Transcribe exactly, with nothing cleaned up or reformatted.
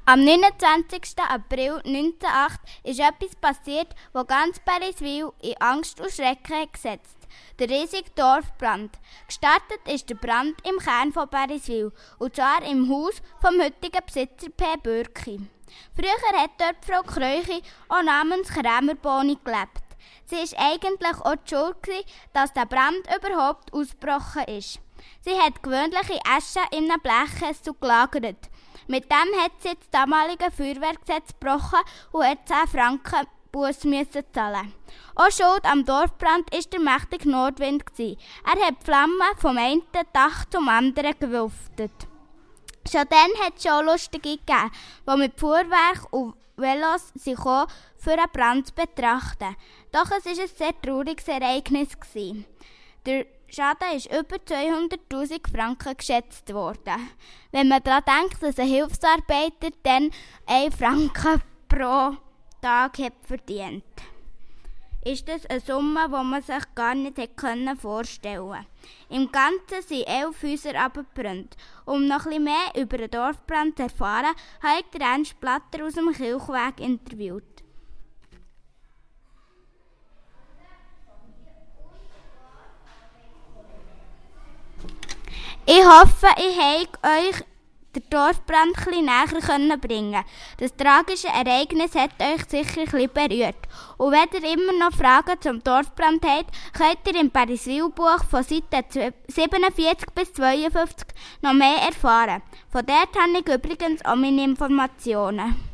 Am neunundzwanzigsten April neunzehnhundertacht ist etwas passiert, das ganz Pariswil in Angst und Schrecken gesetzt. Der riesige Dorfbrand. Gestartet ist der Brand im Kern von Pariswil, und zwar im Haus vom heutigen Besitzer P. Bürki. Früher hat dort Frau Kreuchi auch namens Krämerboni gelebt. Sie war eigentlich auch die Schuld, dass der Brand überhaupt ausgebrochen ist. Sie hat gewöhnliche Asche in einem Blechkessel gelagert. Mit dem hat sie das damalige Feuerwehrgesetz gebrochen und hat zehn Franken Buß müssen zahlen. Auch schuld am Dorfbrand war der mächtige Nordwind. Er hat die Flammen vom einen Dach zum anderen gewuftet. Schon dann hat es schon Lustige gegeben, die mit Fuhrwerk und Velos sich auch für einen Brand zu betrachten. Doch es war ein sehr trauriges Ereignis. Der Schaden ist über zweihunderttausend Franken geschätzt worden. Wenn man daran denkt, dass ein Hilfsarbeiter dann einen Franken pro Tag hat verdient, ist das eine Summe, die man sich gar nicht hätte vorstellen können. Im Ganzen sind elf Häuser abgebrannt. Um noch etwas mehr über den Dorfbrand zu erfahren, habe ich Ernst Blatter aus dem Kirchweg interviewt. Ich hoffe, ich konnte euch den Dorfbrand etwas näher bringen. Das tragische Ereignis hat euch sicher ein bisschen berührt. Und wenn ihr immer noch Fragen zum Dorfbrand habt, könnt ihr im Pariswil-Buch von Seite siebenundvierzig bis zweiundfünfzig noch mehr erfahren. Von dort habe ich übrigens auch meine Informationen.